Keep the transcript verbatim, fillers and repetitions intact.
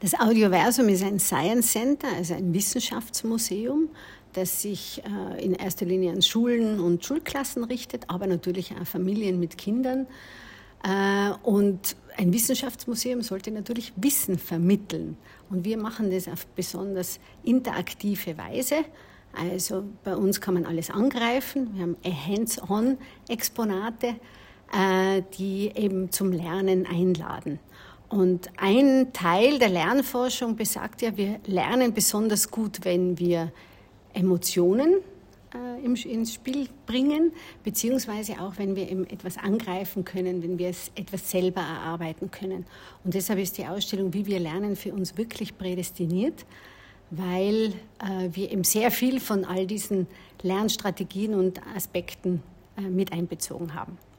Das Audioversum ist ein Science Center, also ein Wissenschaftsmuseum, das sich äh, in erster Linie an Schulen und Schulklassen richtet, aber natürlich auch Familien mit Kindern. Äh, und ein Wissenschaftsmuseum sollte natürlich Wissen vermitteln. Und wir machen das auf besonders interaktive Weise. Also bei uns kann man alles angreifen. Wir haben Hands-on-Exponate, äh, die eben zum Lernen einladen. Und ein Teil der Lernforschung besagt ja, wir lernen besonders gut, wenn wir Emotionen äh, im, ins Spiel bringen, beziehungsweise auch, wenn wir eben etwas angreifen können, wenn wir es etwas selber erarbeiten können. Und deshalb ist die Ausstellung, wie wir lernen, für uns wirklich prädestiniert, weil äh, wir eben sehr viel von all diesen Lernstrategien und Aspekten äh, mit einbezogen haben.